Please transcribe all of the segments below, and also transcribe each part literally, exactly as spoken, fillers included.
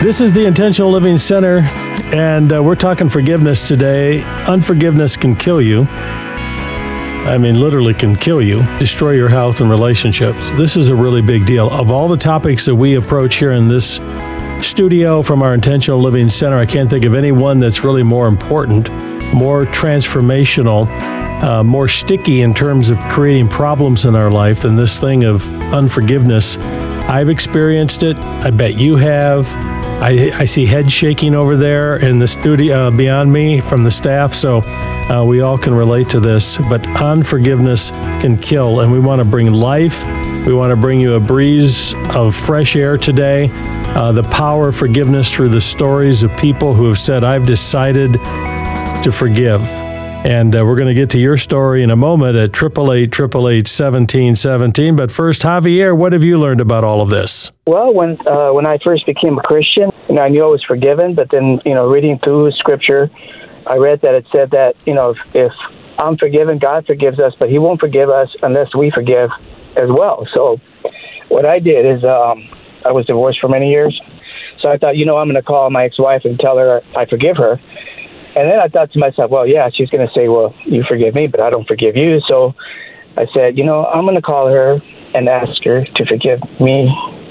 This is the Intentional Living Center, and uh, we're talking forgiveness today. Unforgiveness can kill you. I mean, literally can kill you, destroy your health and relationships. This is a really big deal. Of all the topics that we approach here in this studio from our Intentional Living Center, I can't think of any one that's really more important, more transformational, uh, more sticky in terms of creating problems in our life than this thing of unforgiveness. I've experienced it. I bet you have. I, I see head shaking over there in the studio uh, beyond me from the staff, so uh, we all can relate to this. But unforgiveness can kill, and we want to bring life. We want to bring you a breeze of fresh air today. Uh, the power of forgiveness through the stories of people who have said, I've decided to forgive. And uh, we're going to get to your story in a moment at eight eight eight, eight eight eight, one seven one seven. But first, Javier, what have you learned about all of this? Well, when uh, when I first became a Christian, you know, I knew I was forgiven. But then, you know, reading through Scripture, I read that it said that, you know, if, if I'm forgiven, God forgives us, but He won't forgive us unless we forgive as well. So what I did is um, I was divorced for many years. So I thought, you know, I'm going to call my ex-wife and tell her I forgive her. And then I thought to myself, well, yeah, she's going to say, well, you forgive me, but I don't forgive you. So I said, you know, I'm going to call her and ask her to forgive me.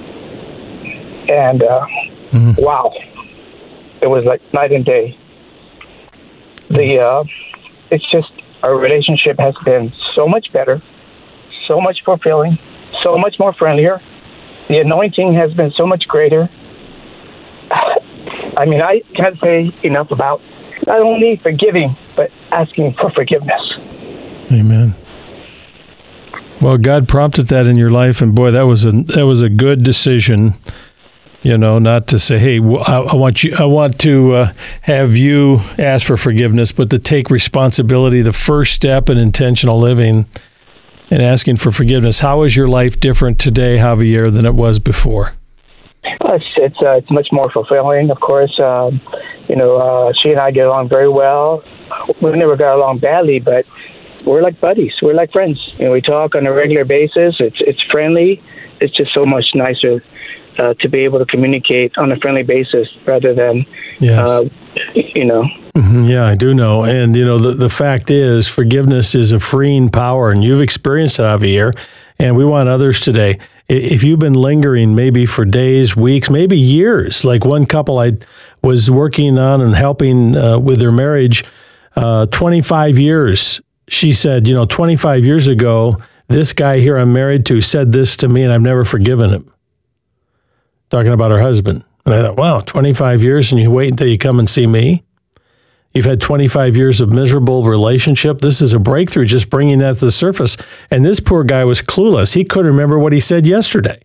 And uh, mm-hmm. wow, it was like night and day. The uh, it's just our relationship has been so much better, so much fulfilling, so much more friendlier. The anointing has been so much greater. I mean, I can't say enough about not only forgiving, but asking for forgiveness. Amen. Well, God prompted that in your life, and boy, that was a that was a good decision. You know, not to say, "Hey, I, I want you, I want to uh, have you ask for forgiveness," but to take responsibility, the first step in intentional living, and asking for forgiveness. How is your life different today, Javier, than it was before? Uh, it's it's, uh, it's much more fulfilling, of course. Um, you know, uh, she and I get along very well. We never got along badly, but we're like buddies. We're like friends. You know, we talk on a regular basis. It's it's friendly. It's just so much nicer uh, to be able to communicate on a friendly basis rather than, yes. uh, you know. Mm-hmm. Yeah, I do know. And, you know, the, the fact is forgiveness is a freeing power, and you've experienced it, Javier, and we want others today. If you've been lingering maybe for days, weeks, maybe years, like one couple I was working on and helping uh, with their marriage, uh, twenty-five years, she said, you know, twenty-five years ago, this guy here I'm married to said this to me and I've never forgiven him. Talking about her husband. And I thought, wow, twenty-five years and you wait until you come and see me? You've had twenty-five years of miserable relationship. This is a breakthrough, just bringing that to the surface. And this poor guy was clueless. He couldn't remember what he said yesterday.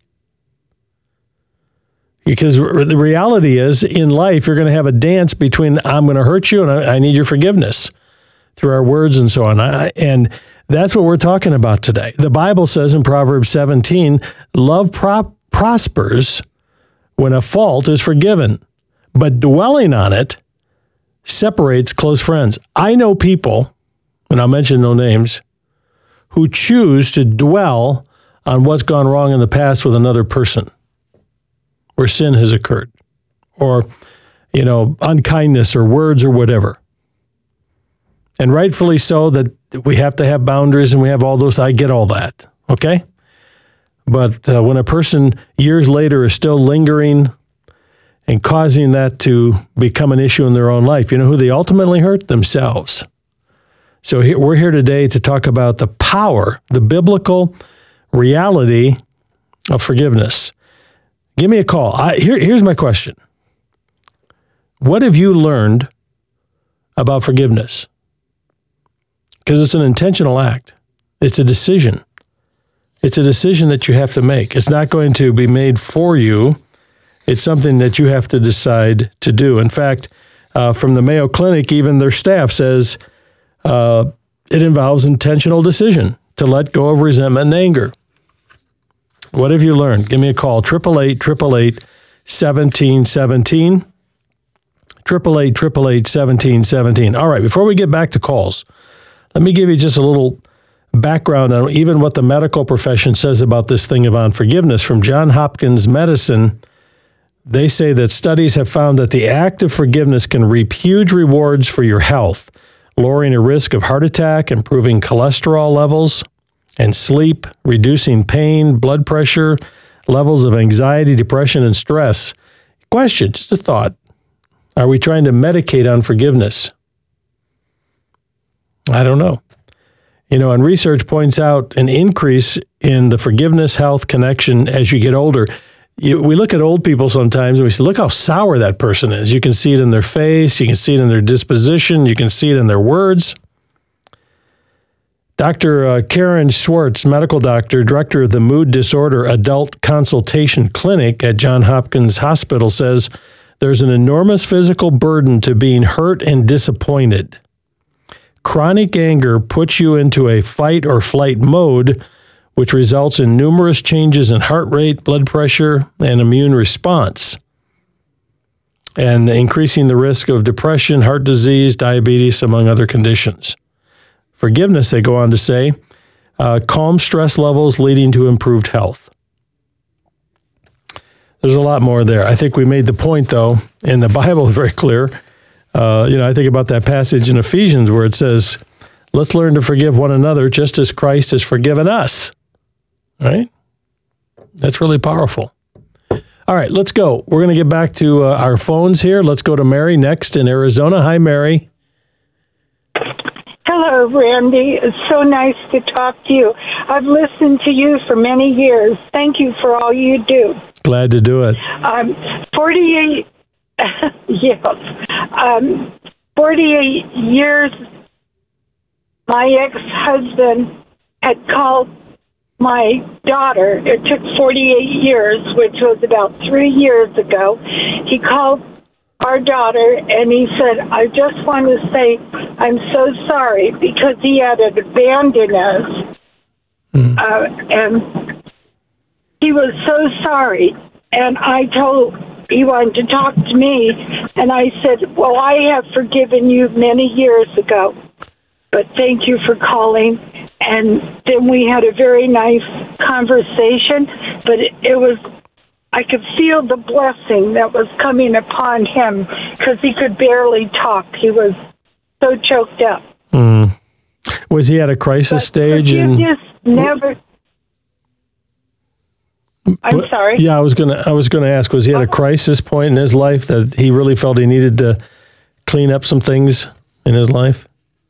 Because the reality is, in life, you're going to have a dance between I'm going to hurt you and I need your forgiveness through our words and so on. And that's what we're talking about today. The Bible says in Proverbs seventeen, love pro- prospers when a fault is forgiven, but dwelling on it separates close friends. I know people, and I'll mention no names, who choose to dwell on what's gone wrong in the past with another person, where sin has occurred, or, you know, unkindness or words or whatever. And rightfully so that we have to have boundaries and we have all those. I get all that, okay? But uh, when a person years later is still lingering and causing that to become an issue in their own life, you know who they ultimately hurt? Themselves. So here, we're here today to talk about the power, the biblical reality of forgiveness. Give me a call. I, here, here's my question. What have you learned about forgiveness? Because it's an intentional act. It's a decision. It's a decision that you have to make. It's not going to be made for you. It's something that you have to decide to do. In fact, uh, from the Mayo Clinic, even their staff says uh, it involves intentional decision to let go of resentment and anger. What have you learned? Give me a call, eight eight eight, eight eight eight, one seven one seven, eight eight eight, eight eight eight, one seven one seven. All right, before we get back to calls, let me give you just a little background on even what the medical profession says about this thing of unforgiveness. From Johns Hopkins Medicine, They say that studies have found that the act of forgiveness can reap huge rewards for your health, lowering a risk of heart attack, improving cholesterol levels and sleep, reducing pain, blood pressure, levels of anxiety, depression, and stress. Question, just a thought. Are we trying to medicate on forgiveness? I don't know. You know, and research points out an increase in the forgiveness health connection as you get older. You, we look at old people sometimes and we say, look how sour that person is. You can see it in their face. You can see it in their disposition. You can see it in their words. Doctor Uh, Karen Schwartz, medical doctor, director of the Mood Disorder Adult Consultation Clinic at Johns Hopkins Hospital, says there's an enormous physical burden to being hurt and disappointed. Chronic anger puts you into a fight or flight mode, which results in numerous changes in heart rate, blood pressure, and immune response, and increasing the risk of depression, heart disease, diabetes, among other conditions. Forgiveness, they go on to say, uh, calm stress levels leading to improved health. There's a lot more there. I think we made the point, though, and the Bible is very clear. Uh, you know, I think about that passage in Ephesians where it says, let's learn to forgive one another just as Christ has forgiven us. Right? That's really powerful. All right, let's go. We're going to get back to uh, our phones here. Let's go to Mary next in Arizona. Hi, Mary. Hello, Randy. It's so nice to talk to you. I've listened to you for many years. Thank you for all you do. Glad to do it. Um, forty-eight, yes, um, forty-eight years, my ex-husband had called my daughter. It took forty-eight years, which was about three years ago. He called our daughter and he said, I just want to say I'm so sorry because he had abandoned us. Mm. Uh, and he was so sorry. And I told, he wanted to talk to me. And I said, well, I have forgiven you many years ago, but thank you for calling. And then we had a very nice conversation, but it, it was, I could feel the blessing that was coming upon him because he could barely talk. He was so choked up. Mm. Was he at a crisis but stage? And just never. I'm what, sorry. Yeah, I was gonna. I was gonna ask. Was he at a crisis point in his life that he really felt he needed to clean up some things in his life?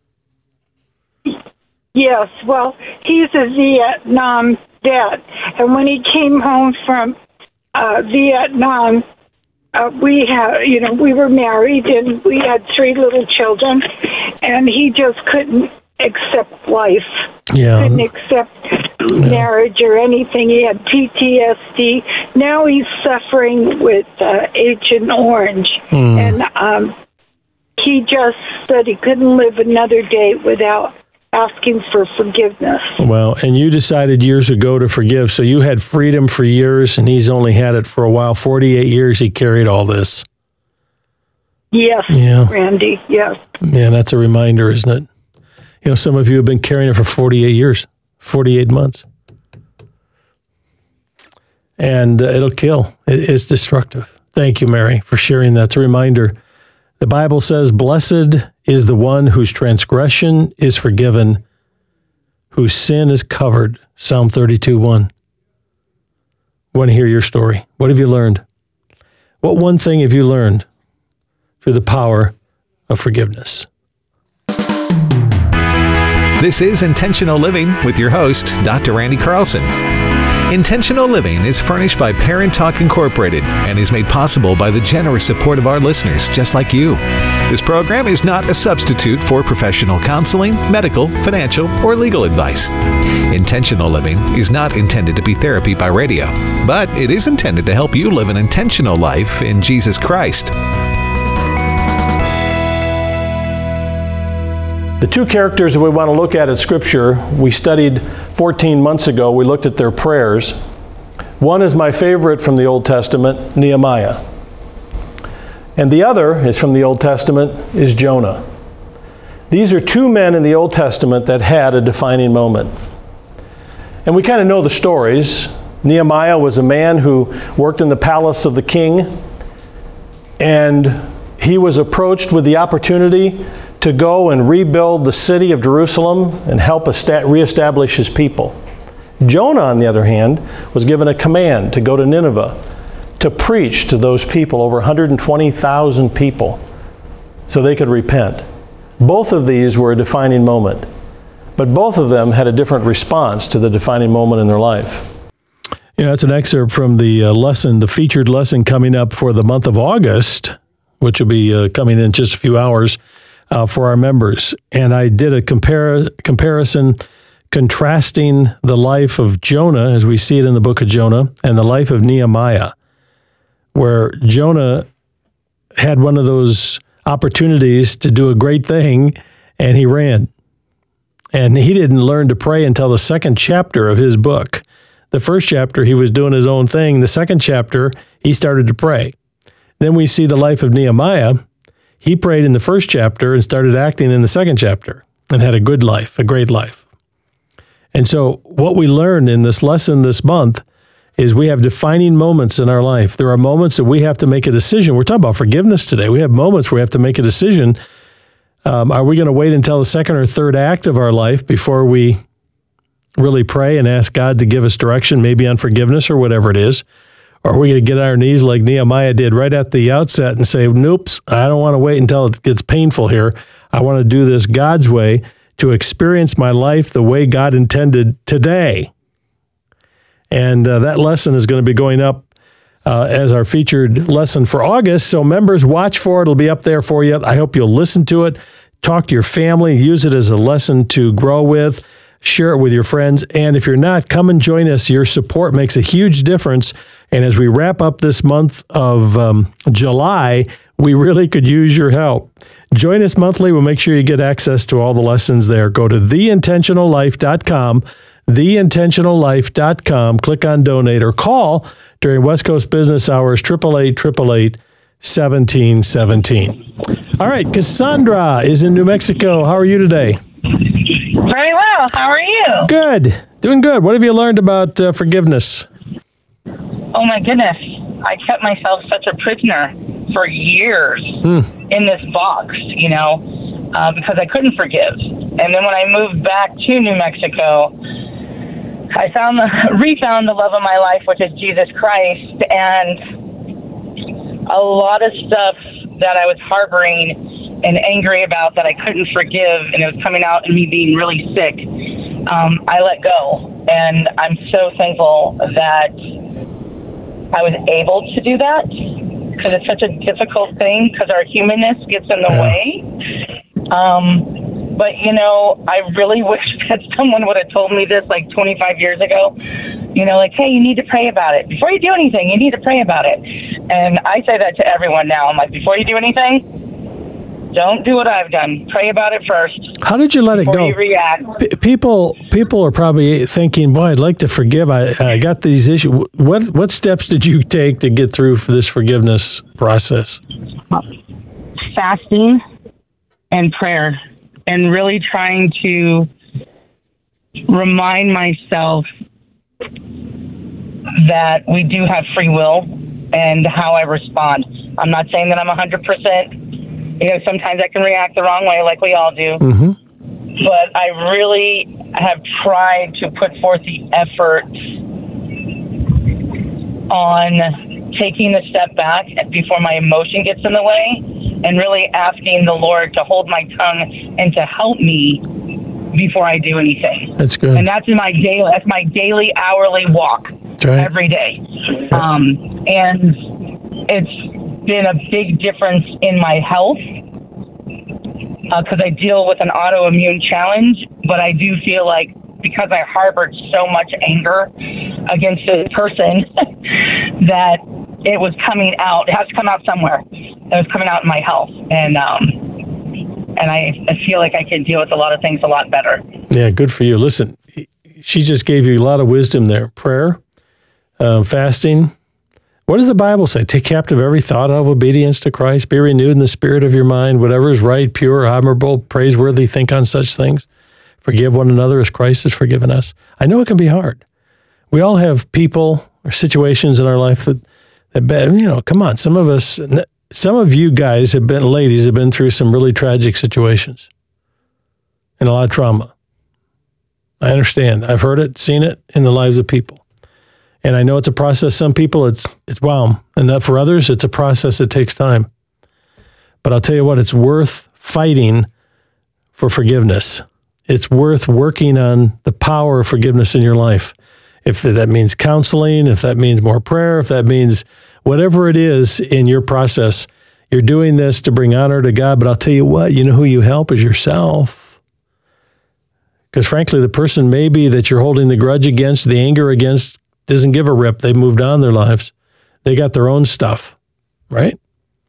Yes. Well, he's a Vietnam vet, and when he came home from uh, Vietnam, uh, we had, you know, we were married and we had three little children, and he just couldn't accept life. Yeah. Couldn't accept yeah. marriage or anything. He had P T S D. Now he's suffering with uh, Agent Orange, mm. and um, he just said he couldn't live another day without asking for forgiveness. Well, and you decided years ago to forgive, so you had freedom for years, and he's only had it for a while. forty-eight years he carried all this. Yes, yeah. Randy, yes. Man, that's a reminder, isn't it? You know, some of you have been carrying it for forty-eight years, forty-eight months. And uh, it'll kill. It, it's destructive. Thank you, Mary, for sharing that. It's a reminder. The Bible says, blessed is the one whose transgression is forgiven, whose sin is covered. Psalm thirty-two one. I want to hear your story. What have you learned? What one thing have you learned through the power of forgiveness? This is Intentional Living with your host, Doctor Randy Carlson. Intentional Living is furnished by Parent Talk Incorporated and is made possible by the generous support of our listeners, just like you. This program is not a substitute for professional counseling, medical, financial, or legal advice. Intentional Living is not intended to be therapy by radio, but it is intended to help you live an intentional life in Jesus Christ. The two characters that we want to look at in Scripture, we studied fourteen months ago. We looked at their prayers. One is my favorite from the Old Testament, Nehemiah. And the other is from the Old Testament, is Jonah. These are two men in the Old Testament that had a defining moment. And we kind of know the stories. Nehemiah was a man who worked in the palace of the king. and he was approached with the opportunity to go and rebuild the city of Jerusalem and help esta- reestablish his people. Jonah, on the other hand, was given a command to go to Nineveh to preach to those people, over one hundred twenty thousand people, so they could repent. Both of these were a defining moment, but both of them had a different response to the defining moment in their life. You know, that's an excerpt from the uh, lesson, the featured lesson coming up for the month of August, which will be uh, coming in just a few hours uh, for our members. And I did a compare, comparison contrasting the life of Jonah, as we see it in the book of Jonah, and the life of Nehemiah, where Jonah had one of those opportunities to do a great thing, and he ran. And he didn't learn to pray until the second chapter of his book. The first chapter, he was doing his own thing. The second chapter, he started to pray. Then we see the life of Nehemiah. He prayed in the first chapter and started acting in the second chapter and had a good life, a great life. And so what we learned in this lesson this month is we have defining moments in our life. There are moments that we have to make a decision. We're talking about forgiveness today. We have moments where we have to make a decision. Um, are we going to wait until the second or third act of our life before we really pray and ask God to give us direction, maybe on forgiveness or whatever it is? Or are we going to get on our knees like Nehemiah did right at the outset and say, nope, I don't want to wait until it gets painful here. I want to do this God's way, to experience my life the way God intended today. And uh, that lesson is going to be going up uh, as our featured lesson for August. So members, watch for it. It'll be up there for you. I hope you'll listen to it, talk to your family, use it as a lesson to grow with, share it with your friends. And if you're not, come and join us. Your support makes a huge difference. And as we wrap up this month of um, July, we really could use your help. Join us monthly. We'll make sure you get access to all the lessons there. Go to the intentional life dot com, the intentional life dot com. Click on donate or call during West Coast business hours, eight eight eight, eight eight eight, one seven one seven. All right, Cassandra is in New Mexico. How are you today? Very well. How are you? Good. Doing good. What have you learned about uh, forgiveness? Oh, my goodness. I kept myself such a prisoner for years hmm. in this box, you know, uh, because I couldn't forgive. And then when I moved back to New Mexico, I found the, refound the love of my life, which is Jesus Christ. And a lot of stuff that I was harboring and angry about that I couldn't forgive, and it was coming out in me being really sick, um, I let go. And I'm so thankful that I was able to do that, because it's such a difficult thing, because our humanness gets in the yeah. way. Um, but, you know, I really wish that someone would have told me this like twenty-five years ago. You know, like, hey, you need to pray about it. Before you do anything, you need to pray about it. And I say that to everyone now. I'm like, before you do anything, don't do what I've done. Pray about it first. How did you let it go? Before you react. P- people, people are probably thinking, "Boy, I'd like to forgive. I, I got these issues." What what steps did you take to get through for this forgiveness process? Fasting and prayer, and really trying to remind myself that we do have free will and how I respond. I'm not saying that I'm one hundred percent. You know, sometimes I can react the wrong way, like we all do. Mm-hmm. But I really have tried to put forth the effort on taking a step back before my emotion gets in the way, and really asking the Lord to hold my tongue and to help me before I do anything. That's good. And that's my daily, that's my daily, hourly walk. That's right. Every day. Um, and it's been a big difference in my health, because uh, I deal with an autoimmune challenge, but I do feel like because I harbored so much anger against this person that it was coming out. It has to come out somewhere. It was coming out in my health. And um, and I, I feel like I can deal with a lot of things a lot better. Yeah, good for you. Listen, she just gave you a lot of wisdom there. Prayer, uh, fasting. What does the Bible say? Take captive every thought of obedience to Christ. Be renewed in the spirit of your mind. Whatever is right, pure, admirable, praiseworthy, think on such things. Forgive one another as Christ has forgiven us. I know it can be hard. We all have people or situations in our life that, that you know, come on, some of us, some of you guys have been, ladies, have been through some really tragic situations and a lot of trauma. I understand. I've heard it, seen it in the lives of people. And I know it's a process. Some people, it's, it's wow. And not for others, it's a process that takes time. But I'll tell you what, it's worth fighting for forgiveness. It's worth working on the power of forgiveness in your life. If that means counseling, if that means more prayer, if that means whatever it is in your process, you're doing this to bring honor to God. But I'll tell you what, you know who you help is yourself. Because frankly, the person maybe that you're holding the grudge against, the anger against, doesn't give a rip. They've moved on in their lives. They got their own stuff, right?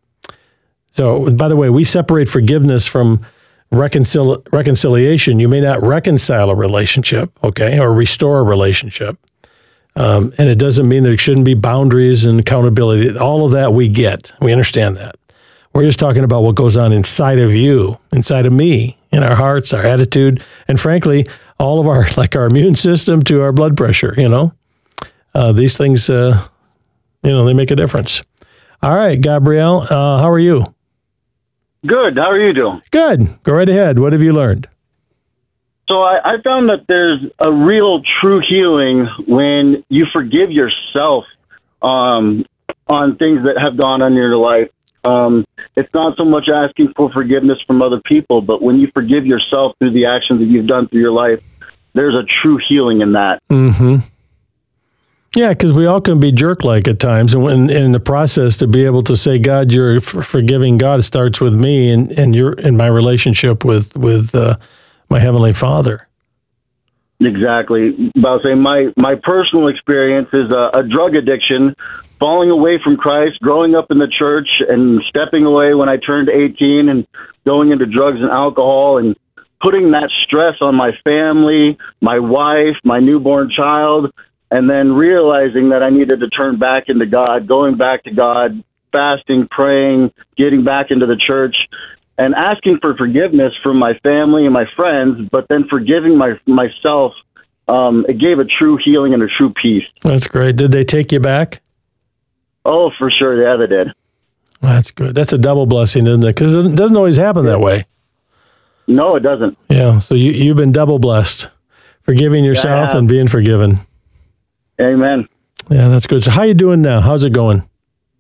So, by the way, we separate forgiveness from reconcil- reconciliation. You may not reconcile a relationship, okay, or restore a relationship. Um, and it doesn't mean there shouldn't be boundaries and accountability. All of that we get. We understand that. We're just talking about what goes on inside of you, inside of me, in our hearts, our attitude, and frankly, all of our, like our immune system to our blood pressure, you know. Uh, these things, uh, you know, they make a difference. All right, Gabrielle, uh, how are you? Good. How are you doing? Good. Go right ahead. What have you learned? So I, I found that there's a real true healing when you forgive yourself um, on things that have gone on in your life. Um, it's not so much asking for forgiveness from other people, but when you forgive yourself through the actions that you've done through your life, there's a true healing in that. Mm-hmm. Yeah, because we all can be jerk-like at times. And when in the process to be able to say, God, you're f- forgiving God starts with me and, and you're in my relationship with, with uh, my Heavenly Father. Exactly. I'll say my, my personal experience is a, a drug addiction, falling away from Christ, growing up in the church and stepping away when I turned eighteen and going into drugs and alcohol and putting that stress on my family, my wife, my newborn child, and then realizing that I needed to turn back into God, going back to God, fasting, praying, getting back into the church, and asking for forgiveness from my family and my friends, but then forgiving my myself. Um, it gave a true healing and a true peace. That's great. Did they take you back? Oh, for sure. Yeah, they did. That's good. That's a double blessing, isn't it? Because it doesn't always happen that way. No, it doesn't. Yeah. So you, you've been double blessed, forgiving yourself yeah, and being forgiven. Amen. Yeah, that's good. So how you doing now? How's it going?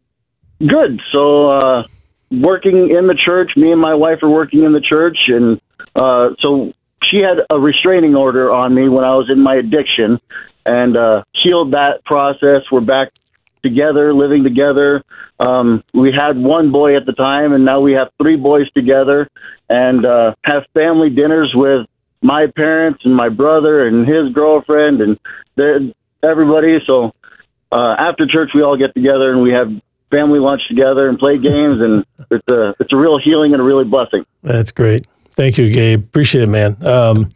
Good. So uh, working in the church, me and my wife are working in the church. And uh, so she had a restraining order on me when I was in my addiction and uh, healed that process. We're back together, living together. Um, we had one boy at the time, and now we have three boys together and uh, have family dinners with my parents and my brother and his girlfriend and their everybody. So uh, after church, we all get together and we have family lunch together and play games, and it's a it's a real healing and a really blessing. That's great. Thank you, Gabe. Appreciate it, man. Um,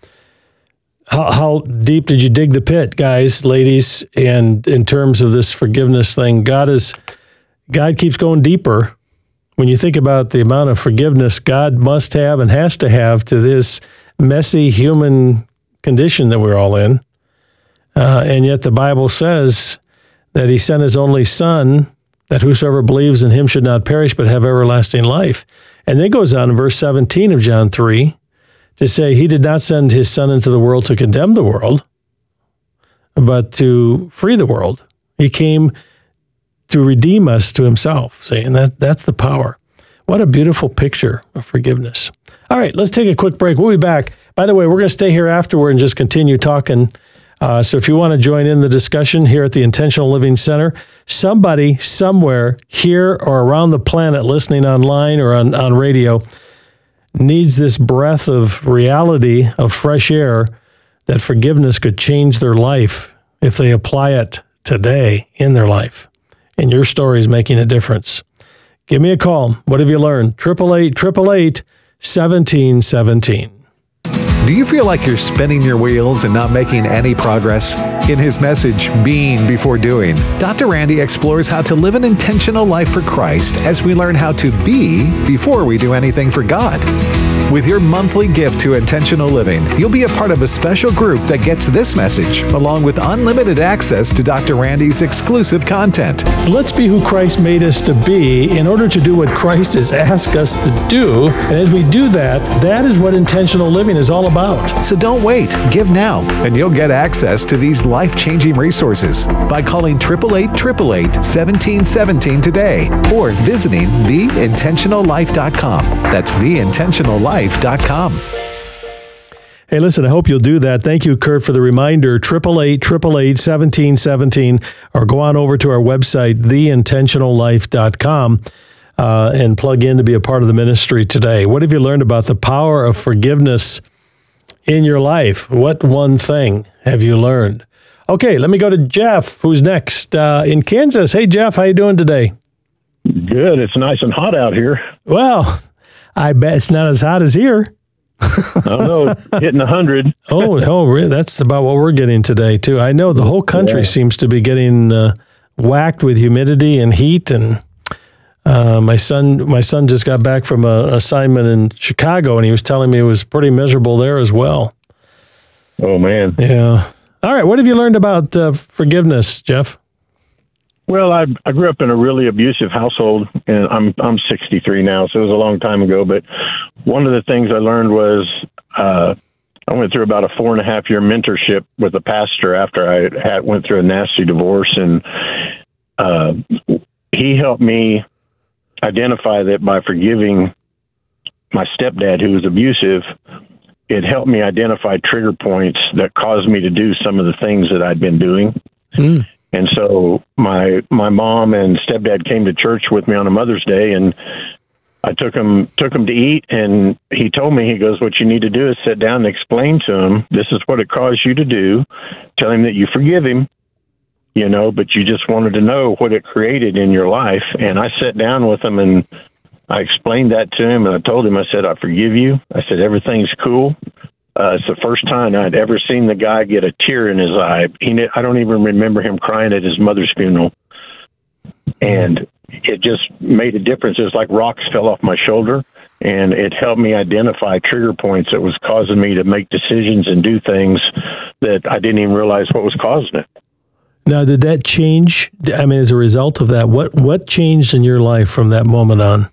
how how deep did you dig the pit, guys, ladies? And in terms of this forgiveness thing, God is God keeps going deeper. When you think about the amount of forgiveness God must have and has to have to this messy human condition that we're all in. Uh, and yet the Bible says that he sent his only son, that whosoever believes in him should not perish but have everlasting life. And then it goes on in verse seventeen of John three to say he did not send his son into the world to condemn the world, but to free the world. He came to redeem us to himself. See, and that, that's the power. What a beautiful picture of forgiveness. All right, let's take a quick break. We'll be back. By the way, we're going to stay here afterward and just continue talking. Uh, so if you want to join in the discussion here at the Intentional Living Center, somebody somewhere here or around the planet listening online or on, on radio needs this breath of reality, of fresh air, that forgiveness could change their life if they apply it today in their life. And your story is making a difference. Give me a call. What have you learned? eight eight eight, eight eight eight, one seven one seven. Do you feel like you're spinning your wheels and not making any progress? In his message, Being Before Doing, Doctor Randy explores how to live an intentional life for Christ as we learn how to be before we do anything for God. With your monthly gift to Intentional Living, you'll be a part of a special group that gets this message, along with unlimited access to Doctor Randy's exclusive content. Let's be who Christ made us to be in order to do what Christ has asked us to do. And as we do that, that is what intentional living is all about. So don't wait. Give now, and you'll get access to these life-changing resources by calling eight eight eight, eight eight eight, one seven one seven today or visiting the intentional life dot com. That's the intentional life dot com. Hey, listen, I hope you'll do that. Thank you, Kurt, for the reminder. eight eight eight, eight eight eight, one seven one seven, or go on over to our website, the intentional life dot com, uh, and plug in to be a part of the ministry today. What have you learned about the power of forgiveness in your life? What one thing have you learned? Okay, let me go to Jeff, who's next uh, in Kansas. Hey, Jeff, how you doing today? Good. It's nice and hot out here. Well, I bet it's not as hot as here. I don't know, hitting one hundred. oh, oh, really? That's about what we're getting today, too. I know the whole country yeah. seems to be getting uh, whacked with humidity and heat. And uh, my son my son just got back from an assignment in Chicago, and he was telling me it was pretty miserable there as well. Oh, man. Yeah. All right. What have you learned about uh, forgiveness, Jeff? Well, I I grew up in a really abusive household, and I'm I'm sixty-three now, so it was a long time ago. But one of the things I learned was uh, I went through about a four and a half year mentorship with a pastor after I had went through a nasty divorce, and uh, he helped me identify that by forgiving my stepdad, who was abusive, it helped me identify trigger points that caused me to do some of the things that I'd been doing. Mm. And so my my mom and stepdad came to church with me on a Mother's Day, and I took him took him to eat, and he told me, he goes, what you need to do is sit down and explain to him, this is what it caused you to do. Tell him that you forgive him, you know, but you just wanted to know what it created in your life. And I sat down with him, and I explained that to him, and I told him, I said, I forgive you. I said, everything's cool. Uh, it's the first time I'd ever seen the guy get a tear in his eye. He, I don't even remember him crying at his mother's funeral. And it just made a difference. It was like rocks fell off my shoulder, and it helped me identify trigger points that was causing me to make decisions and do things that I didn't even realize what was causing it. Now, did that change? I mean, as a result of that, what, what changed in your life from that moment on?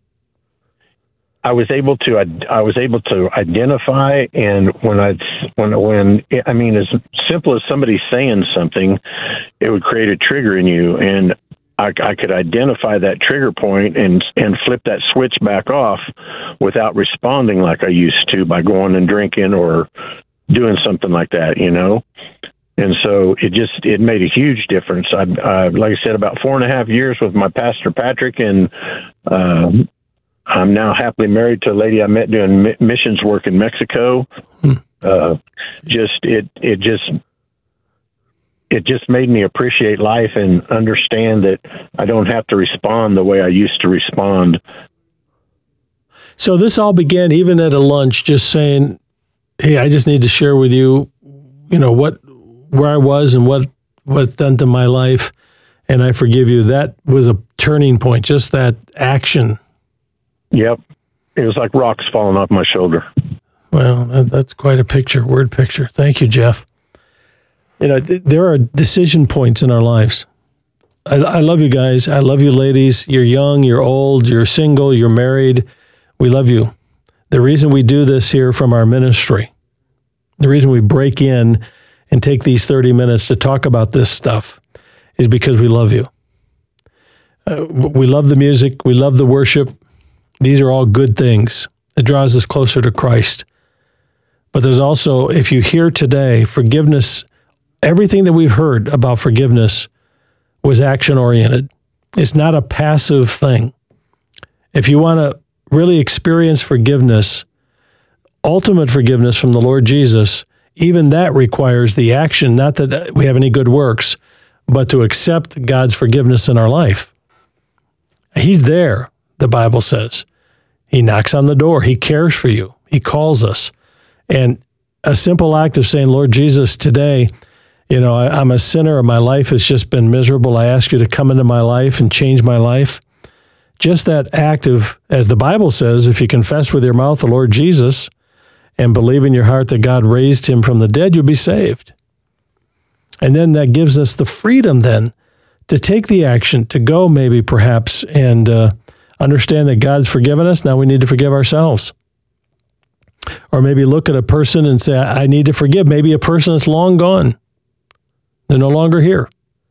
I was able to I was able to identify, and when I when when I mean, as simple as somebody saying something, it would create a trigger in you, and I, I could identify that trigger point and and flip that switch back off without responding like I used to by going and drinking or doing something like that, you know. And so it just it made a huge difference. I, I like I said, about four and a half years with my pastor Patrick, and uh, I'm now happily married to a lady I met doing mi- missions work in Mexico. Hmm. Uh, just it it just it just made me appreciate life and understand that I don't have to respond the way I used to respond. So this all began even at a lunch, just saying, "Hey, I just need to share with you, you know, what where I was and what what's done to my life, and I forgive you." That was a turning point. Just that action. Yep. It was like rocks falling off my shoulder. Well, that, that's quite a picture, word picture. Thank you, Jeff. You know, th- there are decision points in our lives. I, I love you guys. I love you ladies. You're young, you're old, you're single, you're married. We love you. The reason we do this here from our ministry, the reason we break in and take these thirty minutes to talk about this stuff is because we love you. Uh, we love the music. We love the worship. These are all good things. It draws us closer to Christ. But there's also, if you hear today, forgiveness, everything that we've heard about forgiveness was action-oriented. It's not a passive thing. If you want to really experience forgiveness, ultimate forgiveness from the Lord Jesus, even that requires the action, not that we have any good works, but to accept God's forgiveness in our life. He's there, the Bible says. He knocks on the door. He cares for you. He calls us. And a simple act of saying, Lord Jesus, today, you know, I, I'm a sinner. My life has just been miserable. I ask you to come into my life and change my life. just that act of, as the Bible says, if you confess with your mouth the Lord Jesus and believe in your heart that God raised him from the dead, you'll be saved. And then that gives us the freedom then to take the action, to go maybe perhaps and uh, understand that God's forgiven us. Now we need to forgive ourselves. Or maybe look at a person and say, I need to forgive. Maybe a person that's long gone. They're no longer here.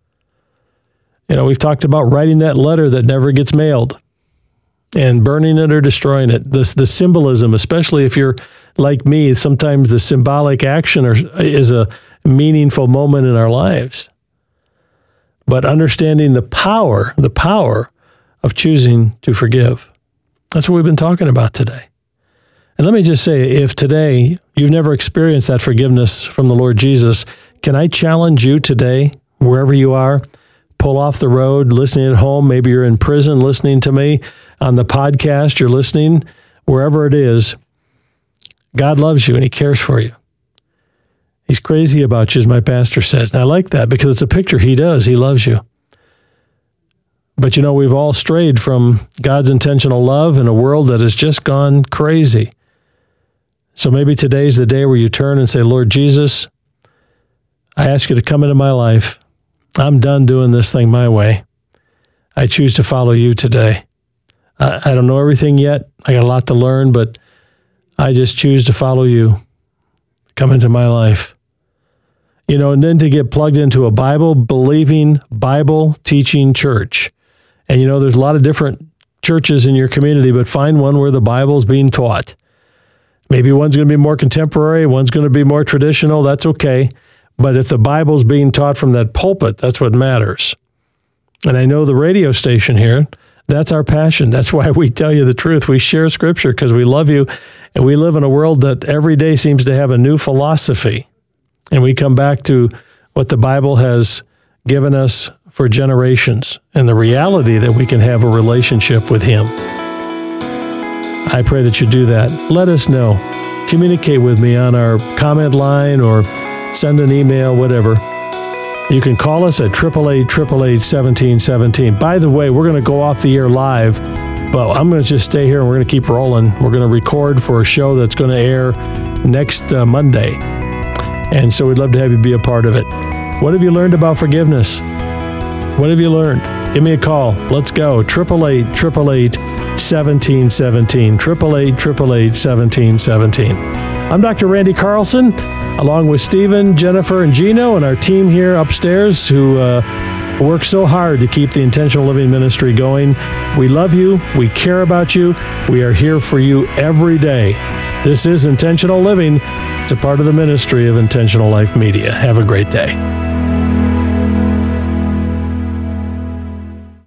You know, we've talked about writing that letter that never gets mailed and burning it or destroying it. The, the symbolism, especially if you're like me, sometimes the symbolic action are, is a meaningful moment in our lives. But understanding the power, the power of choosing to forgive. That's what we've been talking about today. And let me just say, if today you've never experienced that forgiveness from the Lord Jesus, can I challenge you today, wherever you are, pull off the road, listening at home, maybe you're in prison listening to me on the podcast, you're listening, wherever it is, God loves you and he cares for you. He's crazy about you, as my pastor says. And I like that because it's a picture. He does. He loves you. But you know, we've all strayed from God's intentional love in a world that has just gone crazy. So maybe today's the day where you turn and say, Lord Jesus, I ask you to come into my life. I'm done doing this thing my way. I choose to follow you today. I, I don't know everything yet. I got a lot to learn, but I just choose to follow you. Come into my life. You know, and then to get plugged into a Bible-believing, Bible-teaching church. And you know, there's a lot of different churches in your community, but find one where the Bible's being taught. Maybe one's going to be more contemporary, one's going to be more traditional, that's okay. But if the Bible's being taught from that pulpit, that's what matters. And I know the radio station here, that's our passion. That's why we tell you the truth. We share Scripture because we love you, and we live in a world that every day seems to have a new philosophy. And we come back to what the Bible has given us for generations and the reality that we can have a relationship with him. I pray that you do that. Let us know. Communicate with me on our comment line or send an email, whatever. You can call us at eight eight eight, eight eight eight, one seven one seven. By the way, we're going to go off the air live, but I'm going to just stay here and we're going to keep rolling. We're going to record for a show that's going to air next uh, Monday. And so we'd love to have you be a part of it. What have you learned about forgiveness? What have you learned? Give me a call. Let's go. eight eight eight, eight eight eight, one seven one seven. eight eight eight, eight eight eight, one seven one seven. I'm Doctor Randy Carlson, along with Stephen, Jennifer, and Gino, and our team here upstairs who uh, work so hard to keep the Intentional Living Ministry going. We love you. We care about you. We are here for you every day. This is Intentional Living. It's a part of the ministry of Intentional Life Media. Have a great day.